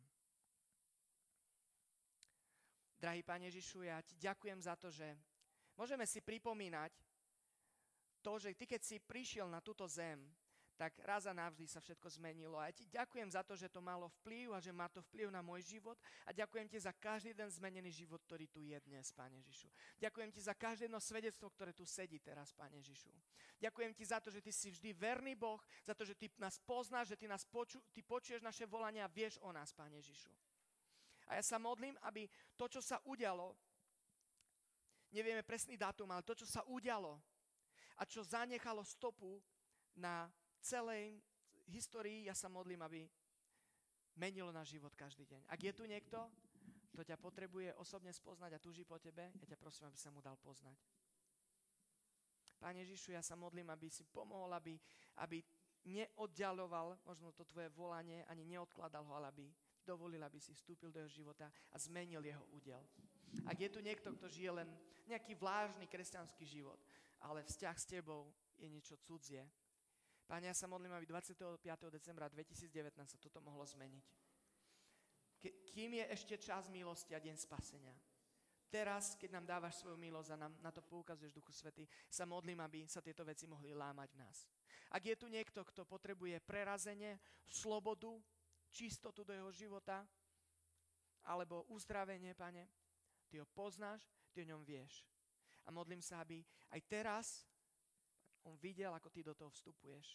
Drahý Pane Ježišu, ja ti ďakujem za to, že môžeme si pripomínať to, že ty, keď si prišiel na túto zem, tak raz a navždy sa všetko zmenilo. A ja ti ďakujem za to, že to malo vplyv a že má to vplyv na môj život. A ďakujem ti za každý jeden zmenený život, ktorý tu je dnes, Pane Ježišu. Ďakujem ti za každé jedno svedectvo, ktoré tu sedí teraz, Pane Ježišu. Ďakujem ti za to, že ty si vždy verný Boh, za to, že ty nás poznáš, že ty, nás poču, ty počuješ naše volania a vieš o nás, Pane Ježišu. A ja sa modlím, aby to, čo sa udialo, nevieme presný dátum, ale to, čo sa udialo a čo zanechalo stopu na celej histórii, ja sa modlím, aby menilo náš život každý deň. Ak je tu niekto, kto ťa potrebuje osobne spoznať a túži po tebe, ja ťa prosím, aby sa mu dal poznať. Pane Ježišu, ja sa modlím, aby si pomohol, aby, aby neoddialoval možno to tvoje volanie, ani neodkladal ho, ale aby dovolil, aby si vstúpil do jeho života a zmenil jeho údel. Ak je tu niekto, kto žije len nejaký vlážny kresťanský život, ale vzťah s tebou je niečo cudzie, Pane, ja sa modlím, aby dvadsiateho piateho decembra dvetisícdevätnásť sa toto mohlo zmeniť. Ke, kým je ešte čas milosti a deň spasenia. Teraz, keď nám dávaš svoju milosť a nám na to poukazuješ, Duchu Svätý, sa modlím, aby sa tieto veci mohli lámať v nás. Ak je tu niekto, kto potrebuje prerazenie, slobodu, čistotu do jeho života, alebo uzdravenie, Pane, ty ho poznáš, ty o ňom vieš. A modlím sa, aby aj teraz on videl, ako ty do toho vstupuješ.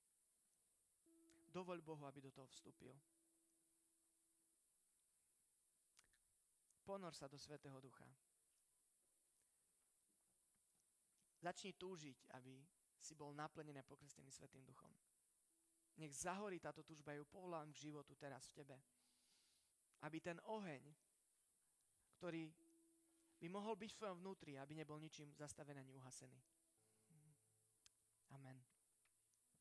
Dovoľ Bohu, aby do toho vstúpil. Ponor sa do Svätého Ducha. Začni túžiť, aby si bol naplnený a pokrstený Svätým Duchom. Nech zahorí táto túžba, ju povolám k životu teraz v tebe. Aby ten oheň, ktorý by mohol byť v tvojom vnútri, aby nebol ničím zastavený ani uhasený. Amen.